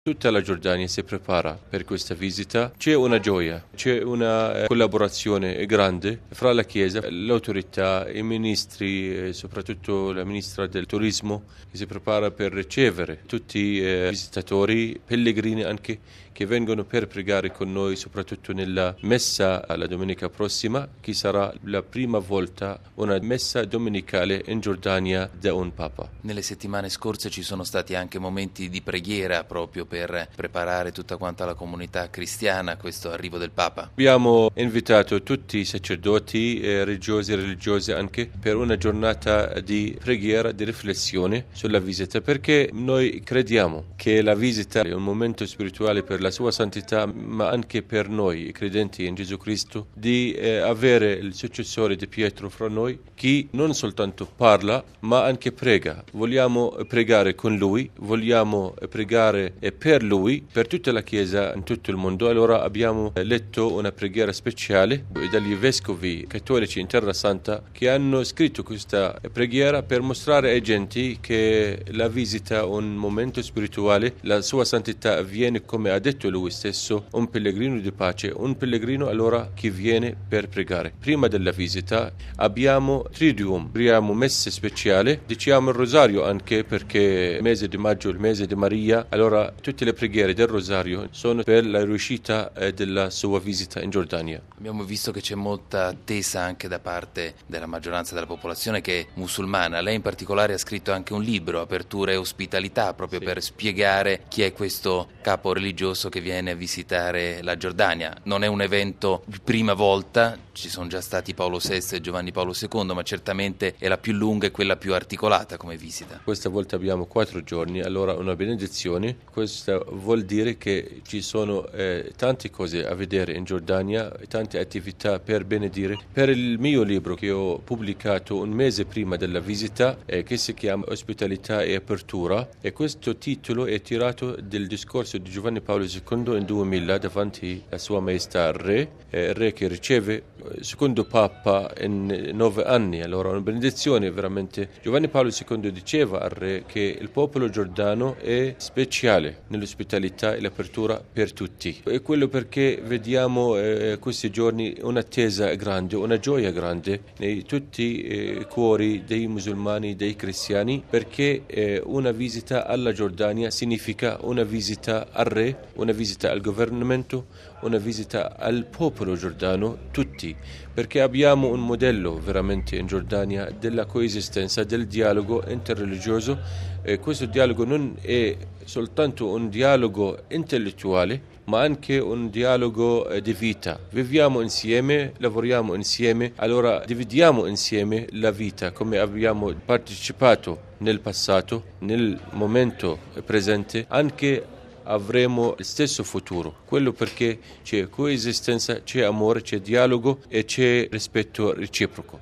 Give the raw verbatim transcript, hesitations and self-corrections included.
Tutta la Giordania si prepara per questa visita, c'è una gioia, c'è una collaborazione grande fra la Chiesa, l'autorità, i ministri, soprattutto la ministra del turismo che si prepara per ricevere tutti i visitatori, pellegrini anche che vengono per pregare con noi, soprattutto nella messa la domenica prossima, che sarà la prima volta una messa domenicale in Giordania da un Papa. Nelle settimane scorse ci sono stati anche momenti di preghiera proprio per preparare tutta quanta la comunità cristiana a questo arrivo del Papa. Abbiamo invitato tutti i sacerdoti, eh, religiosi e religiose anche per una giornata di preghiera, di riflessione sulla visita, perché noi crediamo che la visita è un momento spirituale per la sua santità, ma anche per noi, i credenti in Gesù Cristo, di eh, avere il successore di Pietro fra noi, che non soltanto parla, ma anche prega. Vogliamo pregare con lui, vogliamo pregare per lui, per tutta la Chiesa in tutto il mondo. Allora abbiamo letto una preghiera speciale dagli vescovi cattolici in Terra Santa che hanno scritto questa preghiera per mostrare ai genti che la visita è un momento spirituale, la sua santità avviene, come ha detto lui stesso, un pellegrino di pace, un pellegrino allora che viene per pregare. Prima della visita abbiamo Triduum, abbiamo messe speciali, diciamo il rosario anche perché il mese di maggio è il mese di Maria, allora tutte le preghiere del rosario sono per la riuscita eh, della sua visita in Giordania. Abbiamo visto che c'è molta attesa anche da parte della maggioranza della popolazione che è musulmana. Lei in particolare ha scritto anche un libro, Apertura e Ospitalità, proprio sì, per spiegare chi è questo capo religioso che viene a visitare la Giordania. Non è un evento di prima volta, ci sono già stati Paolo sesto e Giovanni Paolo secondo, ma certamente è la più lunga e quella più articolata come visita. Questa volta abbiamo quattro giorni, allora una benedizione. Questo vuol dire che ci sono eh, tante cose a vedere in Giordania, tante attività per benedire. Per il mio libro che ho pubblicato un mese prima della visita, eh, che si chiama Ospitalità e Apertura, e questo titolo è tirato del discorso di Giovanni Paolo secondo in duemila davanti a Sua Maestà il Re, eh, Re che riceve il secondo Papa in nove anni. Allora una benedizione veramente. Giovanni Paolo secondo diceva al Re che il popolo giordano è speciale nell'ospitalità e l'apertura per tutti. E quello perché vediamo eh, questi giorni un'attesa grande, una gioia grande nei tutti i eh, cuori dei musulmani, dei cristiani, perché eh, una visita alla Giordania significa una visita al Re, una visita al governamento, una visita al popolo giordano, tutti, perché abbiamo un modello veramente in Giordania della coesistenza, del dialogo interreligioso. E questo dialogo non è soltanto un dialogo intellettuale, ma anche un dialogo eh, di vita. Viviamo insieme, lavoriamo insieme, allora dividiamo insieme la vita come abbiamo partecipato nel passato, nel momento presente, anche avremo il stesso futuro. Quello perché c'è coesistenza, c'è amore, c'è dialogo e c'è rispetto reciproco.